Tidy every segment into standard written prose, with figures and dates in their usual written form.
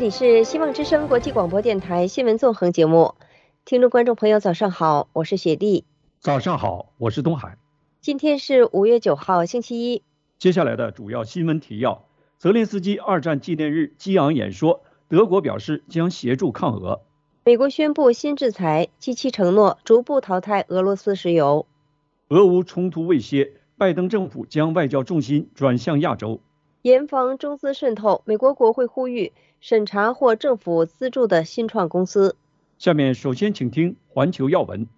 里是希望之声国际广播电台新闻纵横节目，听众观众朋友早上好，我是雪莉。 早上好，我是东海。 今天是5月9号星期一。 接下来的主要新闻提要：泽连斯基二战纪念日激昂演说，德国表示将协助抗俄； 美国宣布新制裁，基期承诺逐步淘汰俄罗斯石油； 俄乌冲突未歇，拜登政府将外交重心转向亚洲； 严防中资渗透，美国国会呼吁审查获政府资助的新创公司。 下面首先请听环球要闻。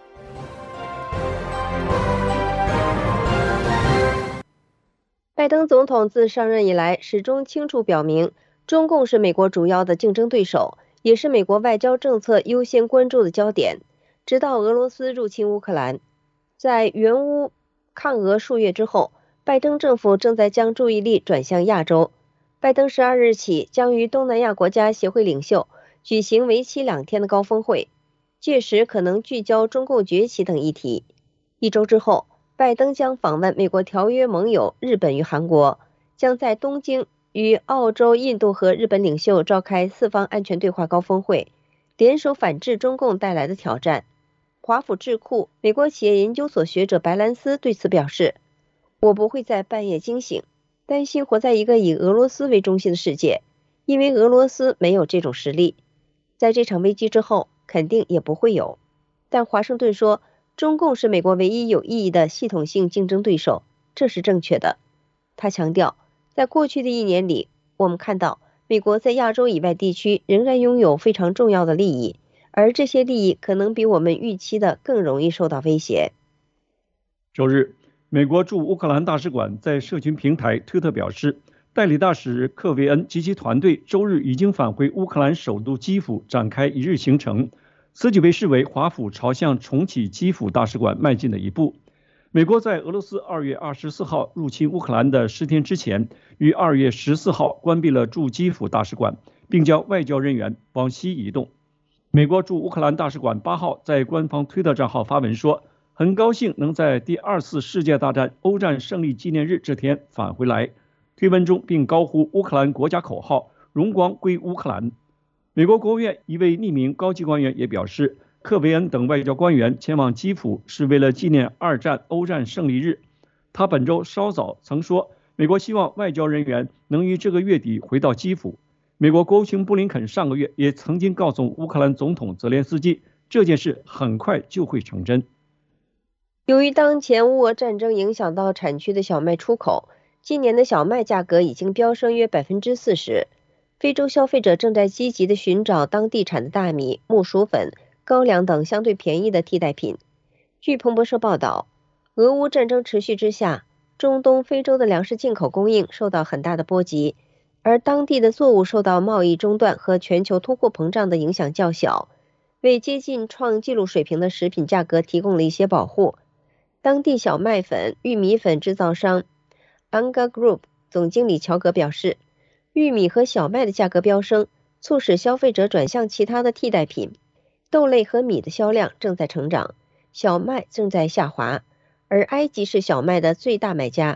拜登总统自上任以来，始终清楚表明，中共是美国主要的竞争对手，也是美国外交政策优先关注的焦点。直到俄罗斯入侵乌克兰，在援乌抗俄数月之后，拜登政府正在将注意力转向亚洲。拜登12日起将与东南亚国家协会领袖举行为期2天的高峰会，届时可能聚焦中共崛起等议题。1周之后，拜登将访问美国条约盟友日本与韩国，将在东京与澳洲、印度和日本领袖召开4方安全对话高峰会，联手反制中共带来的挑战。华府智库美国企业研究所学者白兰斯对此表示：“我不会在半夜惊醒，担心活在一个以俄罗斯为中心的世界，因为俄罗斯没有这种实力。在这场危机之后，肯定也不会有。”但华盛顿说，中共是美国唯一有意义的系统性竞争对手，这是正确的。他强调，在过去的1年里，我们看到美国在亚洲以外地区仍然拥有非常重要的利益，而这些利益可能比我们预期的更容易受到威胁。 周日，美国驻乌克兰大使馆在社群平台推特表示，代理大使克维恩及其团队周日已经返回乌克兰首都基辅，展开1日行程。此举被视为华府朝向重启基辅大使馆迈进的一步。美国在俄罗斯2月24号入侵乌克兰的10天之前，于2月14号关闭了驻基辅大使馆，并将外交人员往西移动。美国驻乌克兰大使馆8号在官方推特账号发文说，很高兴能在第2次世界大战欧战胜利纪念日这天返回来。推文中并高呼乌克兰国家口号，荣光归乌克兰。美国国务院一位匿名高级官员也表示，克维恩等外交官员前往基辅是为了纪念2战欧战胜利日。他本周稍早曾说，美国希望外交人员能于这个月底回到基辅。美国国务卿布林肯上个月也曾经告诉乌克兰总统泽连斯基，这件事很快就会成真。 由于当前乌俄战争影响到产区的小麦出口，今年的小麦价格已经飙升约40%。非洲消费者正在积极地寻找当地产的大米、木薯粉、高粱等相对便宜的替代品。据彭博社报道，俄乌战争持续之下，中东、非洲的粮食进口供应受到很大的波及，而当地的作物受到贸易中断和全球通货膨胀的影响较小，为接近创纪录水平的食品价格提供了一些保护。当地小麦粉、玉米粉制造商 Anga Group 总经理乔格表示，玉米和小麦的价格飙升，促使消费者转向其他的替代品。豆类和米的销量正在成长，小麦正在下滑，而埃及是小麦的最大买家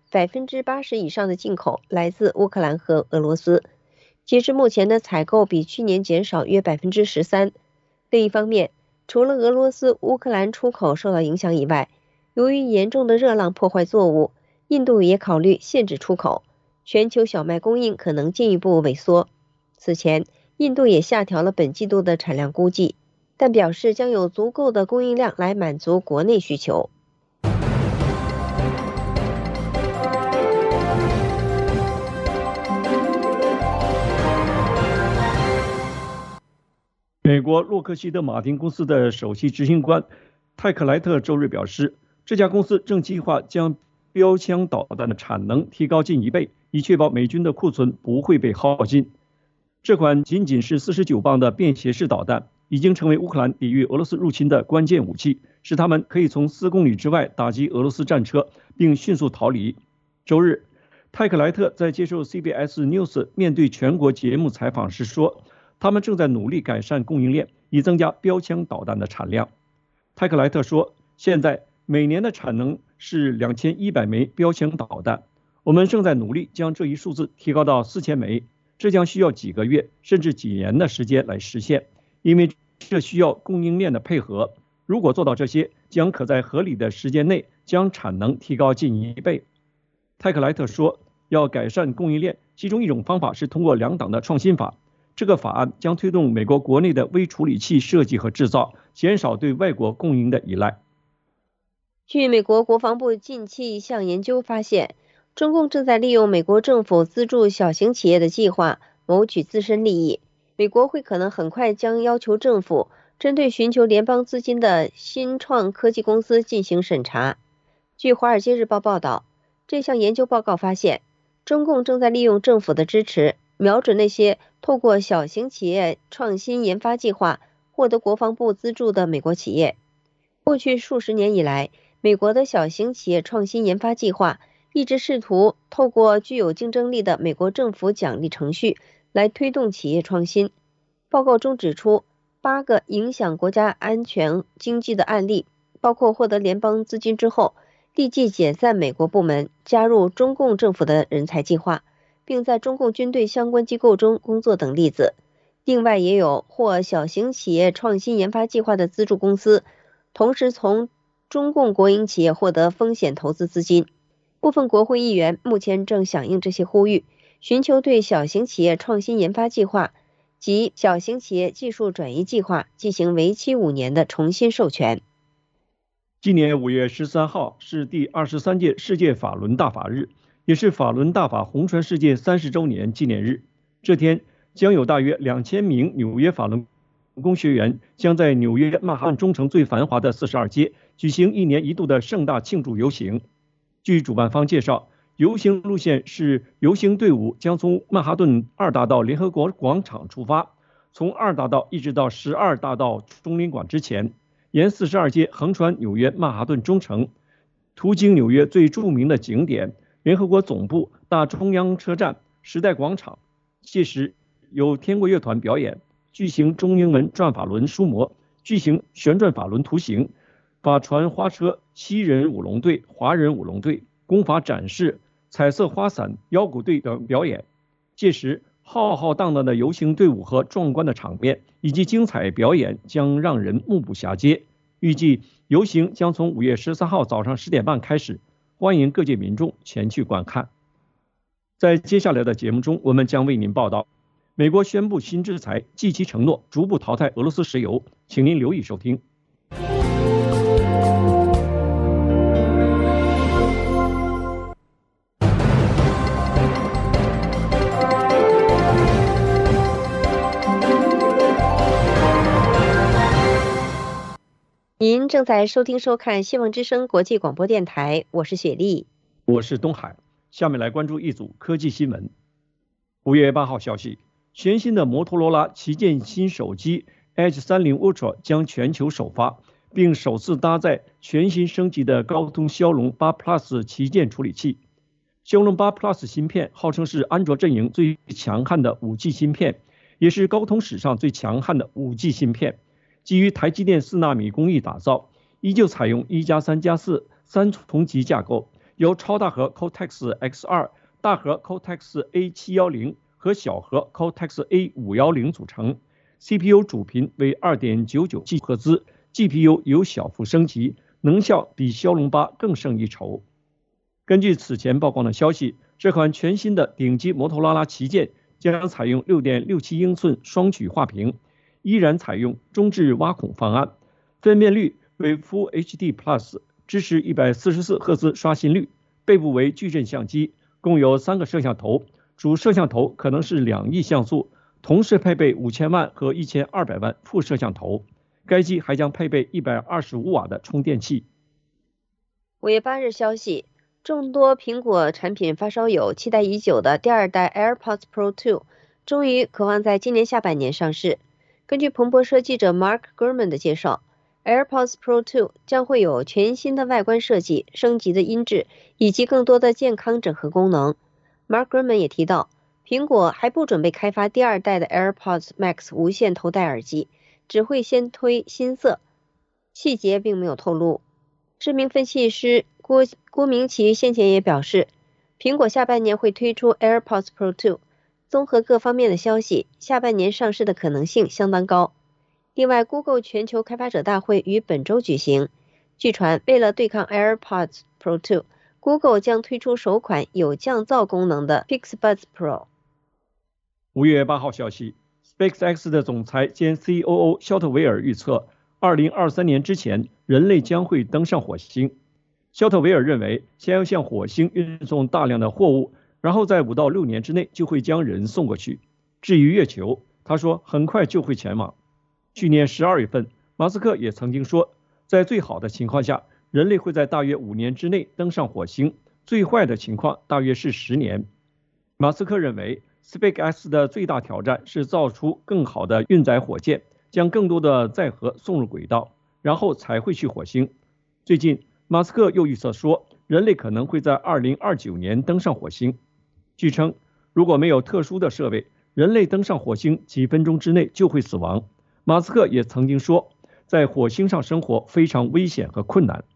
，80%以上的进口来自乌克兰和俄罗斯。截至目前的采购比去年减少约13%。另一方面，除了俄罗斯、乌克兰出口受到影响以外，由于严重的热浪破坏作物，印度也考虑限制出口。全球小麦供应可能进一步萎缩。此前，印度也下调了本季度的产量估计，但表示将有足够的供应量来满足国内需求。 美国洛克希德马丁公司的首席执行官泰克莱特周日表示，这家公司正计划将标枪导弹的产能提高近1倍，以确保美军的库存不会被耗尽。这款仅仅是49磅的便携式导弹已经成为乌克兰抵御俄罗斯入侵的关键武器，使他们可以从4公里之外打击俄罗斯战车并迅速逃离。周日，泰克莱特在接受 CBS News 面对全国节目采访时说，他们正在努力改善供应链，以增加标枪导弹的产量。泰克莱特说，现在每年的产能是2100枚标枪导弹，我们正在努力将这一数字提高到4000枚。 这将需要几个月甚至几年的时间来实现，因为这需要供应链的配合。如果做到这些，将可在合理的时间内将产能提高近1倍。泰克莱特说，要改善供应链，其中一种方法是通过2党的创新法。这个法案将推动美国国内的微处理器设计和制造，减少对外国供应的依赖。 据美国国防部近期一项研究发现，中共正在利用美国政府资助小型企业的计划谋取自身利益。美国会可能很快将要求政府针对寻求联邦资金的新创科技公司进行审查。据《华尔街日报》报道，这项研究报告发现，中共正在利用政府的支持，瞄准那些透过小型企业创新研发计划获得国防部资助的美国企业。过去数十年以来，美国的小型企业创新研发计划一直试图透过具有竞争力的美国政府奖励程序来推动企业创新。报告中指出，8个影响国家安全经济的案例，包括获得联邦资金之后立即解散美国部门，加入中共政府的人才计划，并在中共军队相关机构中工作等例子。另外也有获小型企业创新研发计划的资助公司，同时从中共国营企业获得风险投资资金。部分国会议员目前正响应这些呼吁，寻求对小型企业创新研发计划及小型企业技术转移计划进行为期5年的重新授权。 今年5月13号是第23届世界法轮大法日，也是法轮大法红传世界30周年纪念日。这天将有大约2000名纽约法轮功学员将在纽约曼哈顿中城最繁华的42街举行1年1度的盛大庆祝游行。据主办方介绍，游行路线是游行队伍将从曼哈顿2大道联合国广场出发，从2大道一直到12大道中领馆之前，沿42街横穿纽约曼哈顿中城，途经纽约最著名的景点联合国总部、大中央车站、时代广场。届时有天国乐团表演，巨型中英文转法轮书模，巨型旋转法轮图形，法船花车、西人舞龙队、华人舞龙队、功法展示、彩色花伞、腰鼓队等表演。届时浩浩荡荡的游行队伍和壮观的场面以及精彩表演将让人目不暇接。预计游行将从5月13号早上10点半开始，欢迎各界民众前去观看。在接下来的节目中，我们将为您报道美国宣布新制裁，继其承诺逐步淘汰俄罗斯石油，请您留意收听。 您正在收听收看希望之声国际广播电台，我是雪莉， 我是东海。下面来关注一组科技新闻。5月8号消息，全新的摩托罗拉旗舰新手机 Edge 30 Ultra 将全球首发，并首次搭载全新升级的高通骁龙8 Plus 旗舰处理器。骁龙8 Plus 芯片号称是安卓阵营最强悍的 5G 芯片，也是高通史上最强悍的 5G 芯片。基于台积电4纳米工艺打造，依旧采用1+3+4 3重级架构，由超大核 Cortex X2、大核 Cortex A710和小核 Cortex A510组成。CPU 主频为 2.99GHz，GPU 有小幅升级，能效比骁龙8更胜一筹。根据此前曝光的消息，这款全新的顶级摩托罗拉旗舰将采用 6.67英寸双曲画屏，依然采用中置挖孔方案，分辨率为 Full HD Plus， 支持144赫兹刷新率，背部为矩阵相机，共有3个摄像头，主摄像头可能是2亿像素，同时配备5000万和1200万副摄像头。该机还将配备125瓦的充电器。 5月8日消息，众多苹果产品发烧友期待已久的第2代 AirPods Pro 2终于渴望在今年下半年上市。根据彭博社记者 Mark Gurman 的介绍， AirPods Pro 2将会有全新的外观设计、升级的音质以及更多的健康整合功能。 Mark Gurman 也提到，苹果还不准备开发第2代的 AirPods Max 无线头戴耳机，只会先推新色，细节并没有透露。知名分析师郭明奇先前也表示，苹果下半年会推出 AirPods Pro 2， 综合各方面的消息，下半年上市的可能性相当高。另外 ，Google 全球开发者大会于本周举行。据传，为了对抗 AirPods Pro 2，Google 将推出首款有降噪功能的 Pixel Buds Pro。 5月8号消息 ，SpaceX 的总裁兼 COO 肖特维尔预测，2023年之前，人类将会登上火星。肖特维尔认为，先要向火星运送大量的货物，然后在5到6年之内就会将人送过去。至于月球，他说很快就会前往。去年12月份，马斯克也曾经说，在最好的情况下，人类会在大约5年之内登上火星，最坏的情况大约是10年。马斯克认为 SpaceX 的最大挑战是造出更好的运载火箭，将更多的载荷送入轨道，然后才会去火星。最近，马斯克又预测说，人类可能会在2029年登上火星。据称，如果没有特殊的设备，人类登上火星几分钟之内就会死亡。马斯克也曾经说，在火星上生活非常危险和困难。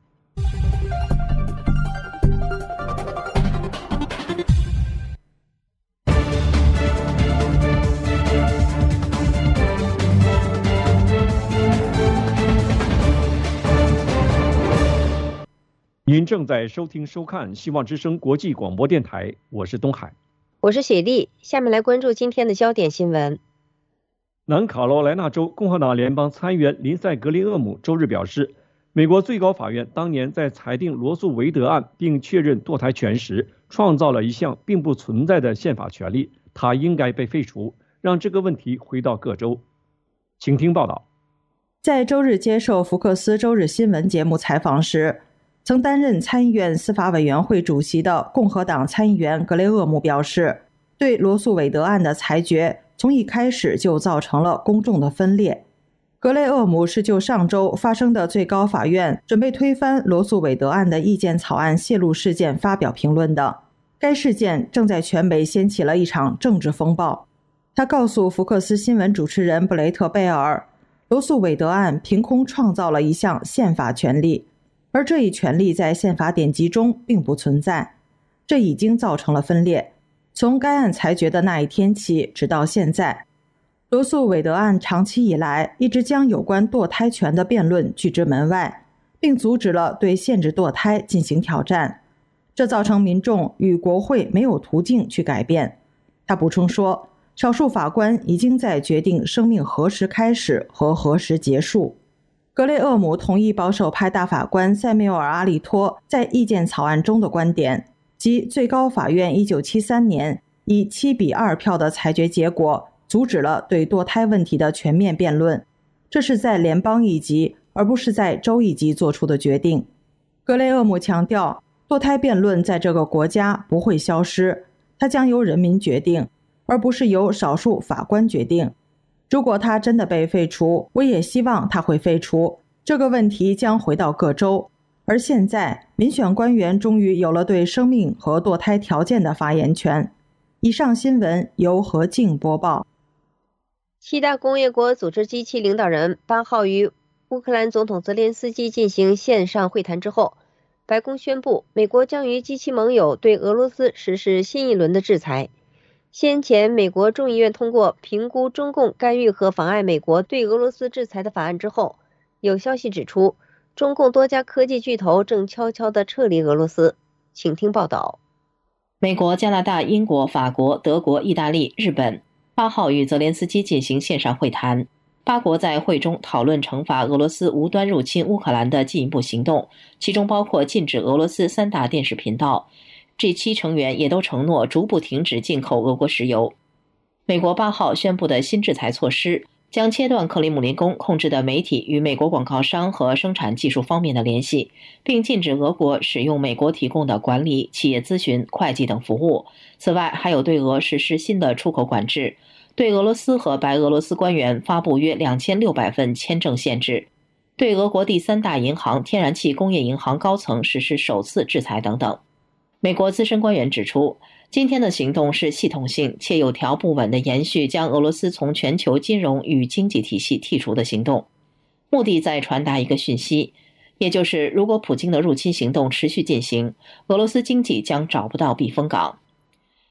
您正在收听收看希望之声国际广播电台，我是东海， 我是雪莉。下面来关注今天的焦点新闻。 南卡罗来纳州共和党联邦参议员林赛·格林厄姆周日表示，美国最高法院当年在裁定罗诉韦德案并确认堕胎权时，创造了一项并不存在的宪法权利，它应该被废除，让这个问题回到各州。请听报道。 在周日接受福克斯周日新闻节目采访时，曾担任参议院司法委员会主席的共和党参议员格雷厄姆表示，对罗诉韦德案的裁决从一开始就造成了公众的分裂。格雷厄姆是就上周发生的最高法院准备推翻罗诉韦德案的意见草案泄露事件发表评论的。该事件正在全美掀起了一场政治风暴。他告诉福克斯新闻主持人布雷特·贝尔，罗诉韦德案凭空创造了一项宪法权利，而这一权利在宪法典籍中并不存在，这已经造成了分裂。从该案裁决的那一天起，直到现在，罗诉韦德案长期以来一直将有关堕胎权的辩论拒之门外，并阻止了对限制堕胎进行挑战，这造成民众与国会没有途径去改变。他补充说，少数法官已经在决定生命何时开始和何时结束。格雷厄姆同意保守派大法官塞缪尔·阿利托在意见草案中的观点，即最高法院1973年以7-2票的裁决结果阻止了对堕胎问题的全面辩论，这是在联邦一级而不是在州一级做出的决定。格雷厄姆强调，堕胎辩论在这个国家不会消失，它将由人民决定，而不是由少数法官决定。如果它真的被废除，我也希望它会废除，这个问题将回到各州。而现在，民选官员终于有了对生命和堕胎条件的发言权。以上新闻由何静播报。 7大工业国组织 G7 领导人8号与乌克兰总统泽连斯基进行线上会谈之后，白宫宣布，美国将与 G7 盟友对俄罗斯实施新一轮的制裁。先前，美国众议院通过评估中共干预和妨碍美国对俄罗斯制裁的法案之后，有消息指出，中共多家科技巨头正悄悄地撤离俄罗斯。请听报道。 美国、加拿大、英国、法国、德国、意大利、日本8号与泽连斯基进行线上会谈。8国在会中讨论惩罚俄罗斯无端入侵乌克兰的进一步行动，其中包括禁止俄罗斯3大电视频道。G7 成员也都承诺逐步停止进口俄国石油。美国8号宣布的新制裁措施将切断克里姆林宫控制的媒体与美国广告商和生产技术方面的联系，并禁止俄国使用美国提供的管理、企业咨询、会计等服务。此外，还有对俄实施新的出口管制，对俄罗斯和白俄罗斯官员发布约2600份签证限制，对俄国第3大银行天然气工业银行高层实施首次制裁等等。美国资深官员指出，今天的行动是系统性且有条不紊地延续将俄罗斯从全球金融与经济体系剔除的行动，目的在传达一个讯息，也就是如果普京的入侵行动持续进行，俄罗斯经济将找不到避风港。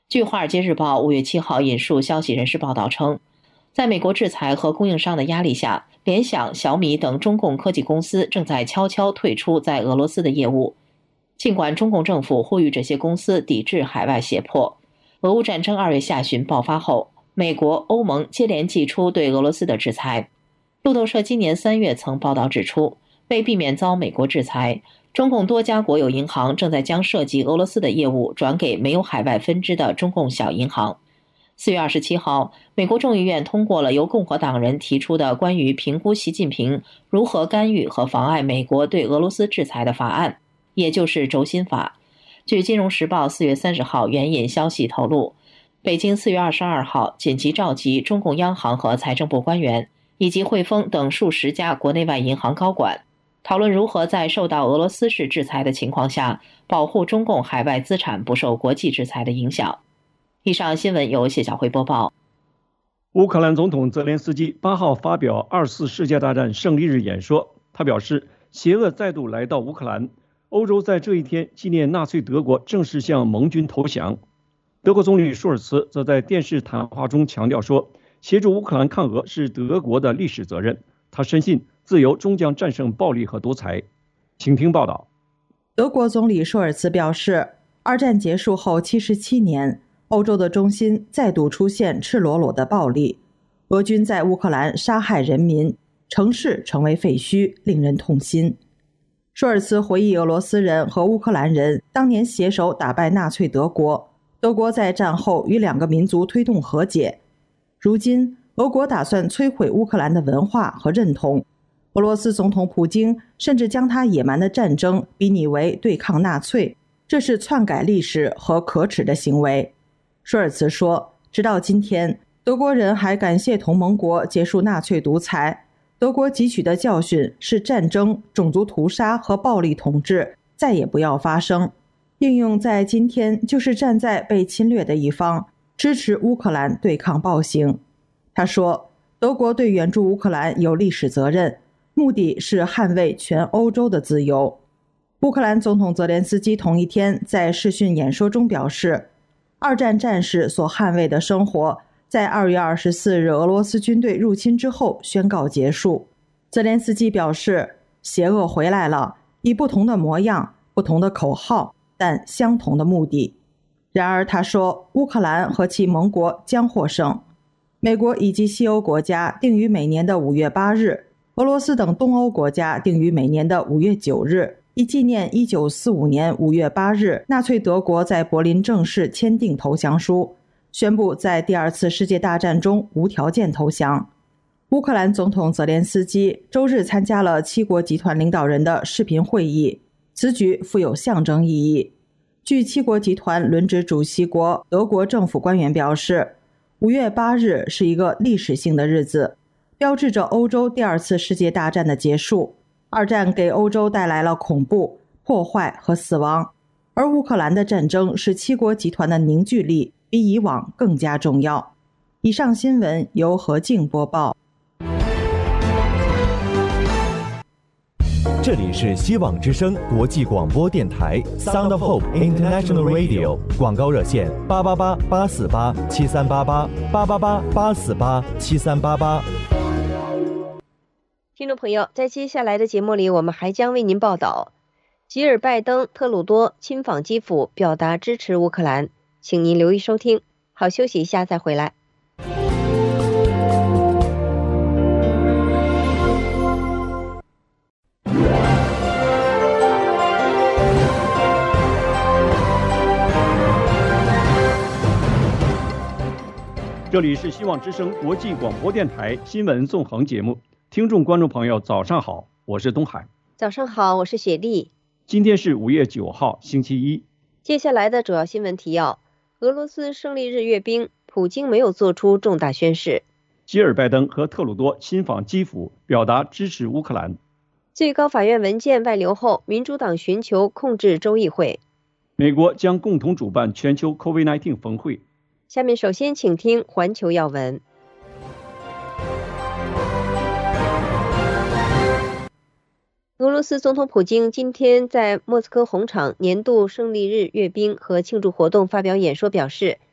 据《华尔街日报》5月7号引述消息人士报道称，在美国制裁和供应商的压力下，联想、小米等中共科技公司正在悄悄退出在俄罗斯的业务。尽管中共政府呼吁这些公司抵制海外胁迫，俄乌战争2月下旬爆发后，美国、欧盟接连祭出对俄罗斯的制裁。路透社今年3月曾报道指出，为避免遭美国制裁，中共多家国有银行正在将涉及俄罗斯的业务转给没有海外分支的中共小银行。4月27号，美国众议院通过了由共和党人提出的关于评估习近平如何干预和妨碍美国对俄罗斯制裁的法案，也就是轴心法。据《金融时报》4月30号援引消息透露，北京4月22号紧急召集中共央行和财政部官员以及汇丰等数十家国内外银行高管，讨论如何在受到俄罗斯式制裁的情况下，保护中共海外资产不受国际制裁的影响。以上新闻由谢小辉播报。 乌克兰总统泽连斯基8号发表24世界大战胜利日演说，他表示，邪恶再度来到乌克兰，欧洲在这一天纪念纳粹德国正式向盟军投降。德国总理舒尔茨则在电视谈话中强调说，协助乌克兰抗俄是德国的历史责任，他深信自由终将战胜暴力和独裁。请听报道。 德国总理舒尔茨表示，二战结束后77年，欧洲的中心再度出现赤裸裸的暴力，俄军在乌克兰杀害人民，城市成为废墟，令人痛心。舒尔茨回忆俄罗斯人和乌克兰人当年携手打败纳粹德国，德国在战后与两个民族推动和解。如今，俄国打算摧毁乌克兰的文化和认同，俄罗斯总统普京甚至将他野蛮的战争比拟为对抗纳粹，这是篡改历史和可耻的行为。舒尔茨说，直到今天，德国人还感谢同盟国结束纳粹独裁。德国汲取的教训是战争、种族屠杀和暴力统治再也不要发生。应用在今天就是站在被侵略的一方，支持乌克兰对抗暴行。他说，德国对援助乌克兰有历史责任，目的是捍卫全欧洲的自由。乌克兰总统泽连斯基同一天在视讯演说中表示，二战战士所捍卫的生活在2月24日俄罗斯军队入侵之后宣告结束。泽连斯基表示，邪恶回来了，以不同的模样、不同的口号，但相同的目的。然而他说，乌克兰和其盟国将获胜。美国以及西欧国家定于每年的5月8日，俄罗斯等东欧国家定于每年的5月9日，以纪念1945年5月8日纳粹德国在柏林正式签订投降书，宣布在第二次世界大战中无条件投降。乌克兰总统泽连斯基周日参加了7国集团领导人的视频会议，此举富有象征意义。据7国集团轮值主席国德国政府官员表示，5月8日是一个历史性的日子，标志着欧洲第二次世界大战的结束。二战给欧洲带来了恐怖、破坏和死亡，而乌克兰的战争使7国集团的凝聚力比以往更加重要。以上新闻由何静播报。 这里是希望之声国际广播电台 Sound of Hope International Radio， 广告热线888-848-7388，888-848-7388。 听众朋友，在接下来的节目里，我们还将为您报道，吉尔拜登、特鲁多亲访基辅，表达支持乌克兰。请您留意收听。好，休息一下再回来。 这里是希望之声国际广播电台新闻纵横节目，听众观众朋友早上好，我是东海。 早上好，我是雪莉。 今天是5月9号星期一。 接下来的主要新闻提要：俄罗斯胜利日阅兵，普京没有做出重大宣示。 吉尔拜登和特鲁多亲访基辅，表达支持乌克兰。 最高法院文件外流后，民主党寻求控制州议会。 美国将共同主办全球 COVID-19 峰会。 下面首先请听环球要闻。俄罗斯总统普京今天在莫斯科红场年度胜利日阅兵和庆祝活动发表演说，表示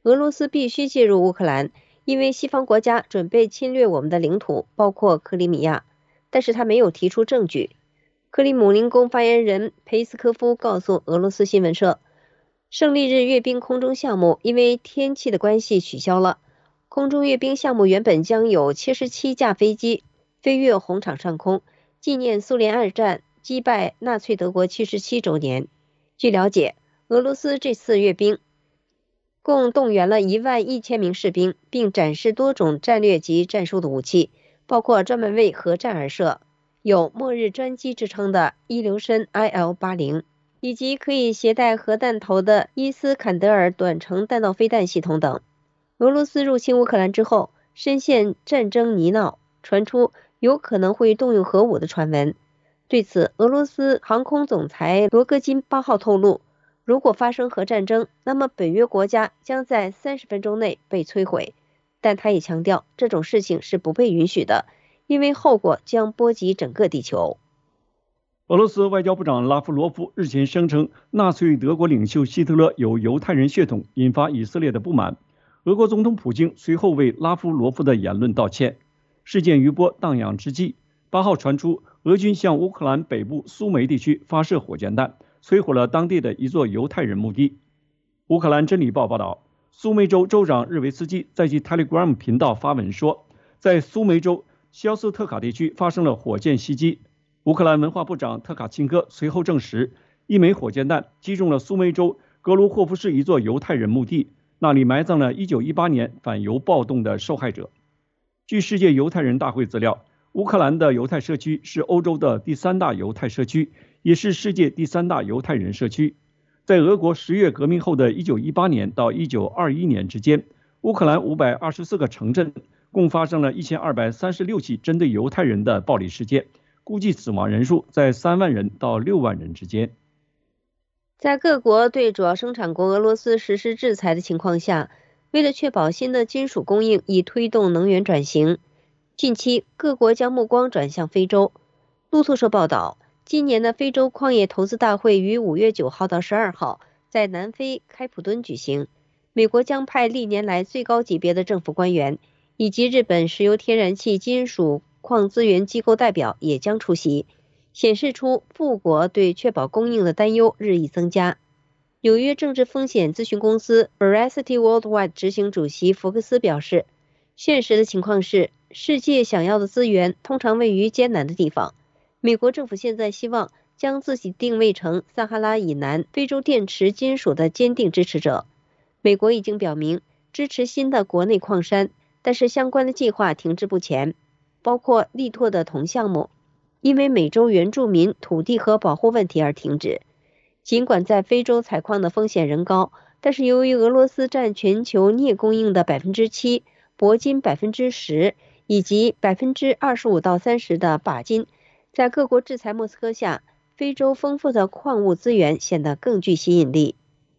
俄罗斯必须介入乌克兰，因为西方国家准备侵略我们的领土，包括克里米亚。但是他没有提出证据。克里姆林宫发言人佩斯科夫告诉俄罗斯新闻社，胜利日阅兵空中项目因为天气的关系取消了。空中阅兵项目原本将有77架飞机飞越红场上空，纪念苏联二战击败纳粹德国77周年。据了解，俄罗斯这次阅兵共动员了11000名士兵，并展示多种战略及战术的武器，包括专门为核战而设、有末日专机之称的伊留申 IL-80， 以及可以携带核弹头的伊斯坎德尔短程弹道飞弹系统等。俄罗斯入侵乌克兰之后，深陷战争泥淖，传出有可能会动用核武的传闻。对此，俄罗斯航空总裁罗戈金8号透露，如果发生核战争，那么北约国家将在30分钟内被摧毁。但他也强调，这种事情是不被允许的，因为后果将波及整个地球。 俄罗斯外交部长拉夫罗夫日前声称，纳粹德国领袖希特勒有犹太人血统，引发以色列的不满。俄国总统普京随后为拉夫罗夫的言论道歉。事件余波荡漾之际，8号传出俄军向乌克兰北部苏梅地区发射火箭弹，摧毁了当地的一座犹太人墓地。乌克兰真理报报道，苏梅州州长日维斯基在其 Telegram 频道发文说，在苏梅州肖斯特卡地区发生了火箭袭击。乌克兰文化部长特卡钦科随后证实，一枚火箭弹击中了苏梅州格卢霍夫市一座犹太人墓地，那里埋葬了1918年反犹暴动的受害者。据世界犹太人大会资料，乌克兰的犹太社区是欧洲的第3大犹太社区，也是世界第3大犹太人社区。在俄国10月革命后的1918年到1921年之间，乌克兰524个城镇共发生了1236起针对犹太人的暴力事件，估计死亡人数在3万人到6万人之间。 在各国对主要生产国俄罗斯实施制裁的情况下，为了确保新的金属供应，以推动能源转型，近期各国将目光转向非洲。路透社报道，今年的非洲矿业投资大会于5月9号到12号在南非开普敦举行。美国将派历年来最高级别的政府官员，以及日本石油天然气金属矿资源机构代表也将出席，显示出富国对确保供应的担忧日益增加。纽约政治风险咨询公司 Veracity Worldwide 执行主席福克斯表示，现实的情况是，世界想要的资源通常位于艰难的地方。美国政府现在希望将自己定位成撒哈拉以南非洲电池金属的坚定支持者。美国已经表明支持新的国内矿山，但是相关的计划停滞不前，包括力拓的铜项目因为美洲原住民土地和保护问题而停止。尽管在非洲采矿的风险仍高，但是由于俄罗斯占全球镍供应的 7%， 铂金 10%， 以及 25%到30%的钯金，在各国制裁莫斯科下，非洲丰富的矿物资源显得更具吸引力。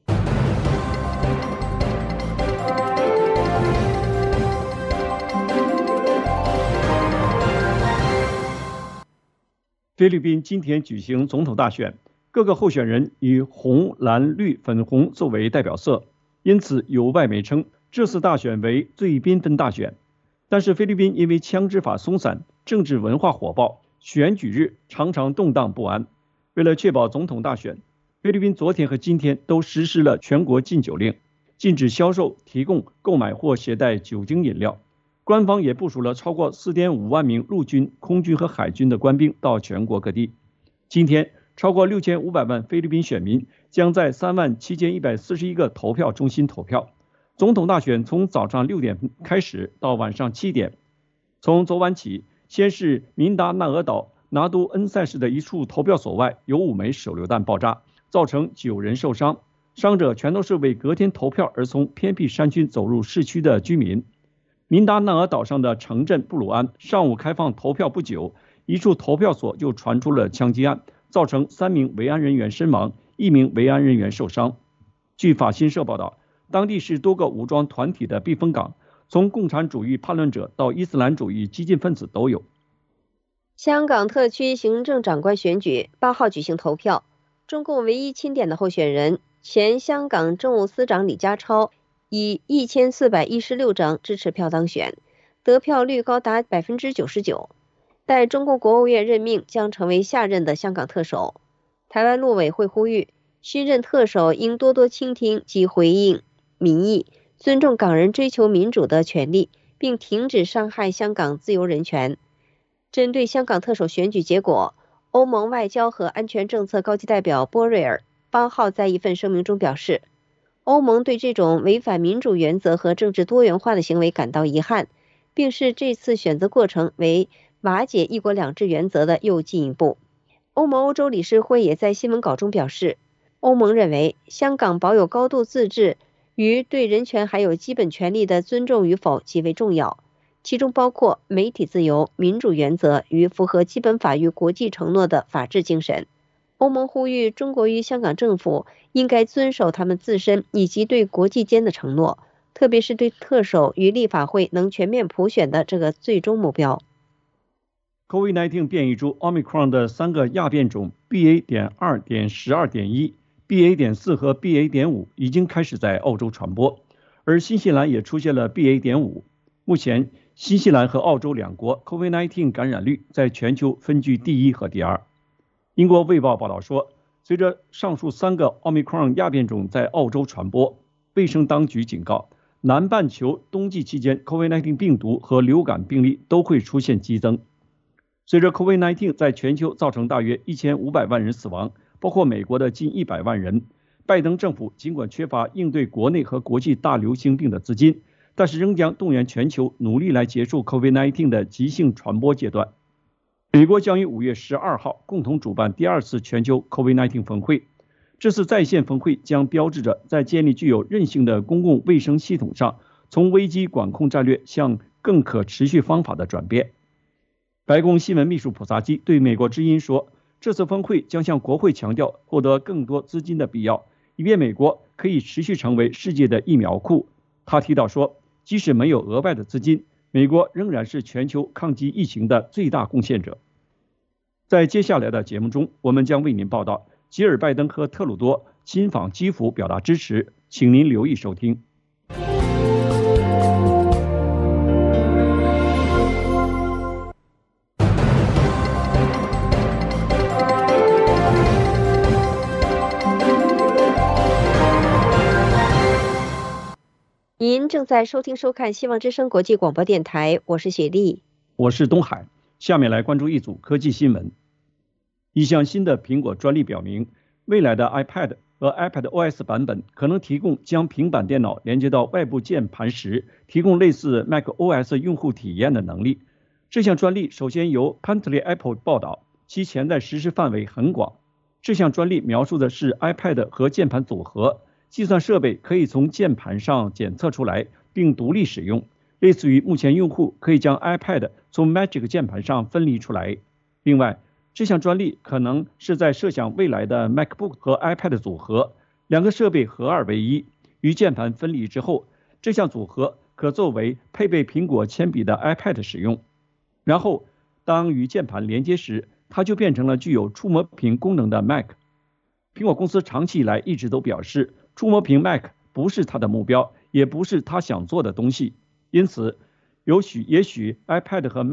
菲律宾今天举行总统大选，各个候选人以红、蓝、绿、粉红作为代表色，因此有外媒称这次大选为最缤纷大选。但是菲律宾因为枪支法松散，政治文化火爆，选举日常常动荡不安。为了确保总统大选，菲律宾昨天和今天都实施了全国禁酒令，禁止销售、提供、购买或携带酒精饮料。官方也部署了超过 4.5 万名陆军、空军和海军的官兵到全国各地。今天，超过6500万菲律宾选民将在37141个投票中心投票。总统大选从早上6点开始到晚上7点。从昨晚起，先是民达纳俄岛拿督恩塞市的一处投票所外有5枚手榴弹爆炸，造成9人受伤，伤者全都是为隔天投票而从偏僻山区走入市区的居民。民达纳俄岛上的城镇布鲁安上午开放投票不久，一处投票所就传出了枪击案，造成3名维安人员身亡，1名维安人员受伤。据法新社报道，当地是多个武装团体的避风港，从共产主义叛乱者到伊斯兰主义激进分子都有。 香港特区行政长官选举8号举行投票，中共唯一钦点的候选人前香港政务司长李家超以1416张支持票当选，得票率高达99%。待中共国务院任命，将成为下任的香港特首。台湾陆委会呼吁，新任特首应多多倾听及回应民意，尊重港人追求民主的权利，并停止伤害香港自由人权。针对香港特首选举结果，欧盟外交和安全政策高级代表波瑞尔8号在一份声明中表示，欧盟对这种违反民主原则和政治多元化的行为感到遗憾，并视这次选择过程为瓦解一国两制原则的又进一步。欧盟欧洲理事会也在新闻稿中表示，欧盟认为香港保有高度自治与对人权还有基本权利的尊重与否极为重要，其中包括媒体自由、民主原则与符合基本法与国际承诺的法治精神。欧盟呼吁中国与香港政府应该遵守他们自身以及对国际间的承诺，特别是对特首与立法会能全面普选的这个最终目标。 COVID-19 变异株 Omicron 的3个亚变种 BA.2.12.1、BA.4 和 BA.5 已经开始在澳洲传播，而新西兰也出现了 BA.5。目前，新西兰和澳洲两国 COVID-19 感染率在全球分居第一和第二。英国卫报报道说，随着上述3个 Omicron 亚变种在澳洲传播，卫生当局警告，南半球冬季期间 COVID-19 病毒和流感病例都会出现激增。随着 COVID-19 在全球造成大约1500万人死亡，包括美国的近100万人，拜登政府尽管缺乏应对国内和国际大流行病的资金，但是仍将动员全球努力来结束 COVID-19 的急性传播阶段。美国将于5月12号共同主办第2次全球 COVID-19 峰会。这次在线峰会将标志着在建立具有韧性的公共卫生系统上，从危机管控战略向更可持续方法的转变。白宫新闻秘书普萨基对美国之音说，这次峰会将向国会强调获得更多资金的必要，以便美国可以持续成为世界的疫苗库。他提到说，即使没有额外的资金，美国仍然是全球抗击疫情的最大贡献者。在接下来的节目中，我们将为您报道吉尔拜登和特鲁多亲访基辅表达支持，请您留意收听。 您正在收听收看希望之声国际广播电台，我是雪莉， 我是东海。下面来关注一组科技新闻。一项新的苹果专利表明，未来的 iPad 和 iPadOS 版本可能提供将平板电脑连接到外部键盘时，提供类似 macOS 用户体验的能力。这项专利首先由 Pantley Apple 报道，其潜在实施范围很广。这项专利描述的是 iPad 和键盘组合，计算设备可以从键盘上检测出来并独立使用，类似于目前用户可以将 iPad 从 Magic 键盘上分离出来。另外，这项专利可能是在设想未来的 MacBook 和 iPad 组合，两个设备合二为一，与键盘分离之后，这项组合可作为配备苹果铅笔的 iPad 使用。然后，当与键盘连接时，它就变成了具有触摸屏功能的 Mac。苹果公司长期以来一直都表示，触摸屏 Mac 不是它的目标，也不是它想做的东西。因此，也许 iPad 和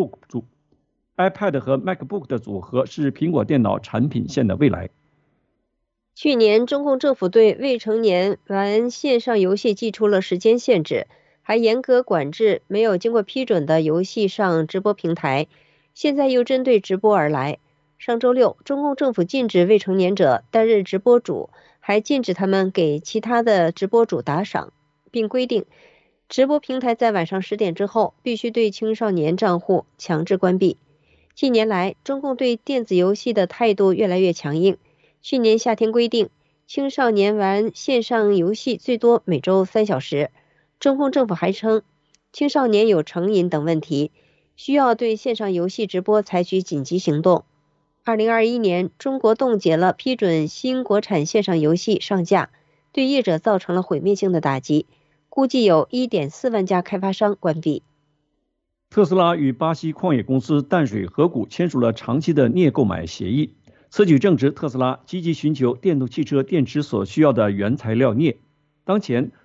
MacBook 的组合是苹果电脑产品线的未来。 去年，中共政府对未成年玩线上游戏寄出了时间限制，还严格管制没有经过批准的游戏上直播平台。现在又针对直播而来。上周六，中共政府禁止未成年者担任直播主，还禁止他们给其他的直播主打赏，并规定直播平台在晚上10点之后必须对青少年账户强制关闭。近年来，中共对电子游戏的态度越来越强硬。去年夏天规定，青少年玩线上游戏最多每周3小时。中共政府还称，青少年有成瘾等问题，需要对线上游戏直播采取紧急行动。2021年，中国冻结了批准新国产线上游戏上架，对业者造成了毁灭性的打击，估计有1.4万家开发商关闭。 特斯拉与巴西矿业公司淡水河谷签署了长期的镍购买协议，此举正值特斯拉积极寻求电动汽车电池所需要的原材料镍。当前，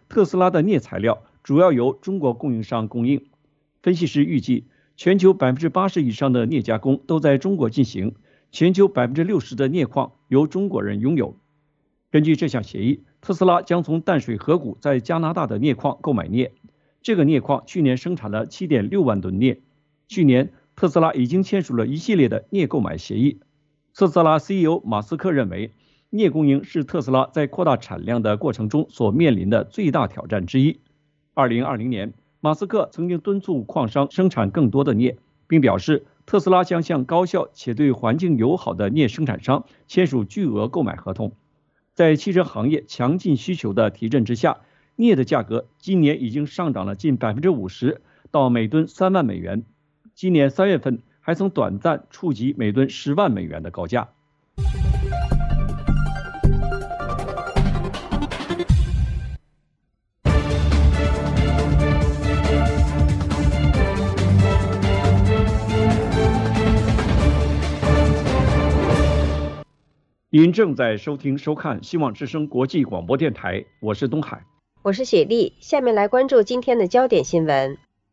特斯拉的镍材料主要由中国供应商供应。分析师预计，全球80%以上的镍加工都在中国进行，全球60%的镍矿由中国人拥有。根据这项协议，特斯拉将从淡水河谷在加拿大的镍矿购买镍。这个镍矿去年生产了 7.6 万吨镍。去年，特斯拉已经签署了一系列的镍购买协议。特斯拉 CEO 马斯克认为，镍供应是特斯拉在扩大产量的过程中所面临的最大挑战之一。2020年，马斯克曾经敦促矿商生产更多的镍，并表示特斯拉将向高效且对环境友好的镍生产商签署巨额购买合同。在汽车行业强劲需求的提振之下，镍的价格今年已经上涨了近 50%， 到每吨3万美元。今年3月份还曾短暂触及每吨10万美元的高价。您正在收听收看希望之声国际广播电台，我是东海， 我是雪莉。下面来关注今天的焦点新闻。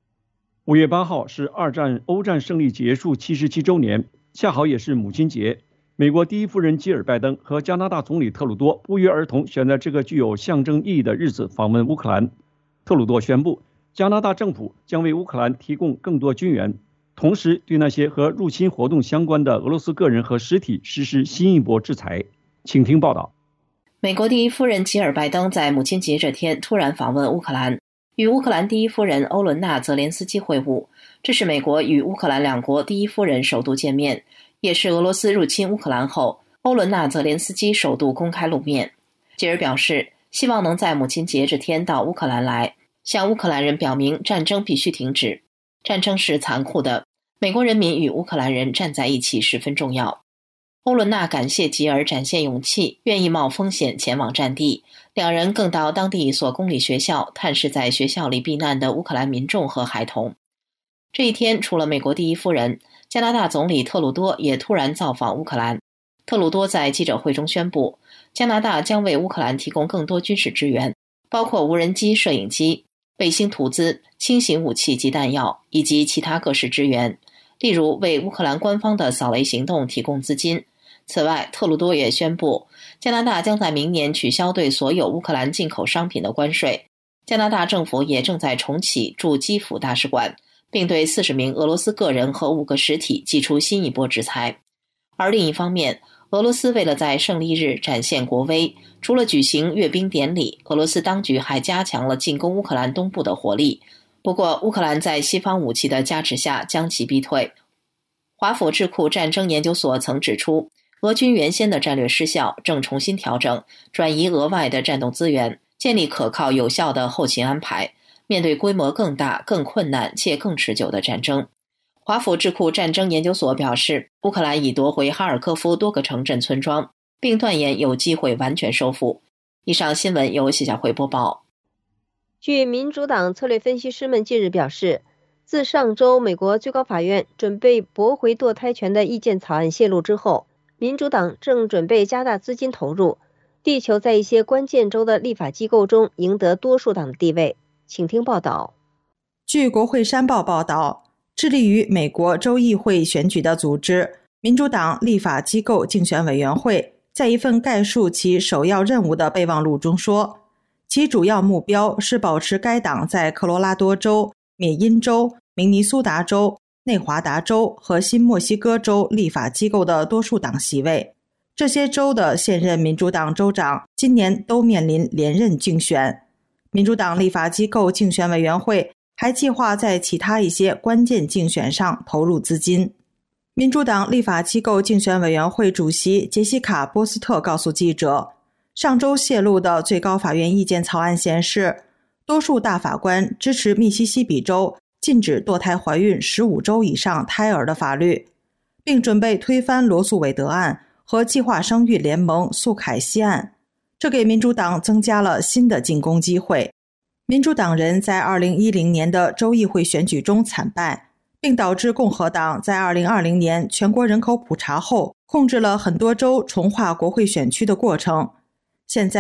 5月8号是二战欧战胜利结束77周年，恰好也是母亲节。美国第一夫人吉尔拜登和加拿大总理特鲁多不约而同选在这个具有象征意义的日子访问乌克兰。特鲁多宣布，加拿大政府将为乌克兰提供更多军援，同时对那些和入侵活动相关的俄罗斯个人和实体实施新一波制裁。请听报道。 美国第一夫人吉尔拜登在母亲节这天突然访问乌克兰，与乌克兰第一夫人欧伦娜·泽连斯基会晤。这是美国与乌克兰两国第一夫人首度见面，也是俄罗斯入侵乌克兰后欧伦娜·泽连斯基首度公开露面。吉尔表示，希望能在母亲节这天到乌克兰来，向乌克兰人表明战争必须停止。战争是残酷的，美国人民与乌克兰人站在一起十分重要。欧伦娜感谢吉尔展现勇气，愿意冒风险前往战地。两人更到当地一所公立学校探视在学校里避难的乌克兰民众和孩童。这一天，除了美国第一夫人，加拿大总理特鲁多也突然造访乌克兰。特鲁多在记者会中宣布，加拿大将为乌克兰提供更多军事支援，包括无人机、摄影机、卫星图资、轻型武器及弹药，以及其他各式支援，例如为乌克兰官方的扫雷行动提供资金。此外，特鲁多也宣布，加拿大将在明年取消对所有乌克兰进口商品的关税。加拿大政府也正在重启驻基辅大使馆，并对40名俄罗斯个人和5个实体祭出新一波制裁。而另一方面，俄罗斯为了在胜利日展现国威，除了举行阅兵典礼，俄罗斯当局还加强了进攻乌克兰东部的火力。不过，乌克兰在西方武器的加持下将其逼退。华府智库战争研究所曾指出，俄军原先的战略失效，正重新调整，转移额外的战斗资源，建立可靠有效的后勤安排，面对规模更大、更困难且更持久的战争。华府智库战争研究所表示，乌克兰已夺回哈尔科夫多个城镇村庄，并断言有机会完全收复。以上新闻由谢小慧播报。 据民主党策略分析师们近日表示，自上周美国最高法院准备驳回堕胎权的意见草案泄露之后，民主党正准备加大资金投入，力求在一些关键州的立法机构中赢得多数党的地位。请听报道。 据国会山报报道，致力于美国州议会选举的组织民主党立法机构竞选委员会在一份概述其首要任务的备忘录中说，其主要目标是保持该党在科罗拉多州、缅因州、明尼苏达州、内华达州和新墨西哥州立法机构的多数党席位。这些州的现任民主党州长今年都面临连任竞选。民主党立法机构竞选委员会还计划在其他一些关键竞选上投入资金。民主党立法机构竞选委员会主席杰西卡·波斯特告诉记者，上周泄露的最高法院意见草案显示，多数大法官支持密西西比州禁止堕胎怀孕15周以上胎儿的法律，并准备推翻罗素韦德案和计划生育联盟诉凯西案，这给民主党增加了新的进攻机会。民主党人在2010年的州议会选举中惨败，并导致共和党在2020年全国人口普查后控制了很多州重划国会选区的过程。现在，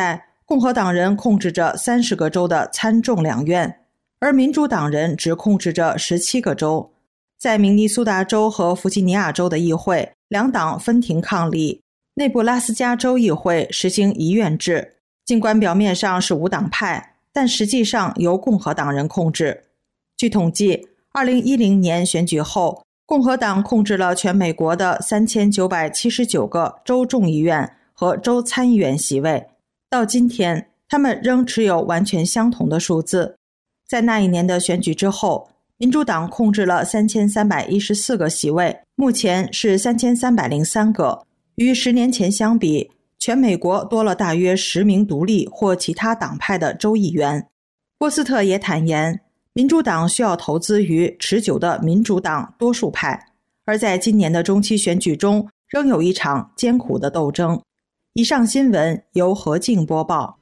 共和党人控制着30个州的参众两院，而民主党人只控制着17个州。在明尼苏达州和弗吉尼亚州的议会，两党分庭抗礼。内布拉斯加州议会实行一院制，尽管表面上是无党派，但实际上由共和党人控制。据统计，2010年选举后，共和党控制了全美国的3979个州众议院和州参议员席位。到今天，他们仍持有完全相同的数字。在那一年的选举之后，民主党控制了3314个席位，目前是3303个。与10年前相比，全美国多了大约10名独立或其他党派的州议员。波斯特也坦言，民主党需要投资于持久的民主党多数派，而在今年的中期选举中，仍有一场艰苦的斗争。以上新闻由何静播报。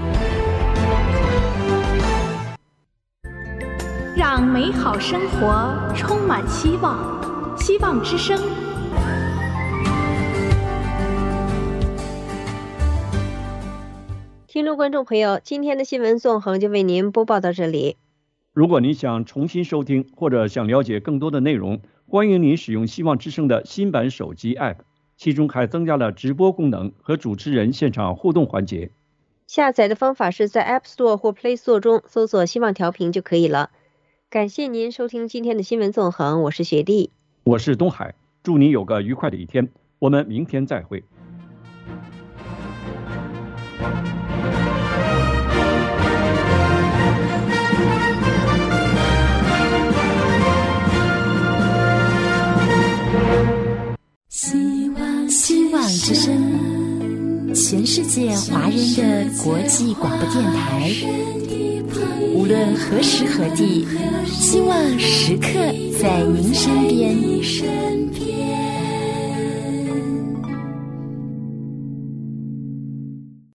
让美好生活充满希望，希望之声。 听众观众朋友，今天的新闻纵横就为您播报到这里。 如果您想重新收听或者想了解更多的内容，欢迎您使用希望之声的新版手机 App， 其中还增加了直播功能和主持人现场互动环节。 下载的方法是在 App Store 或 Play Store 中搜索希望调频就可以了。感谢您收听今天的新闻纵横，我是雪莉， 我是东海，祝你有个愉快的一天，我们明天再会。 希望之声，全世界华人的国际广播电台。无论何时何地，希望时刻在您身边。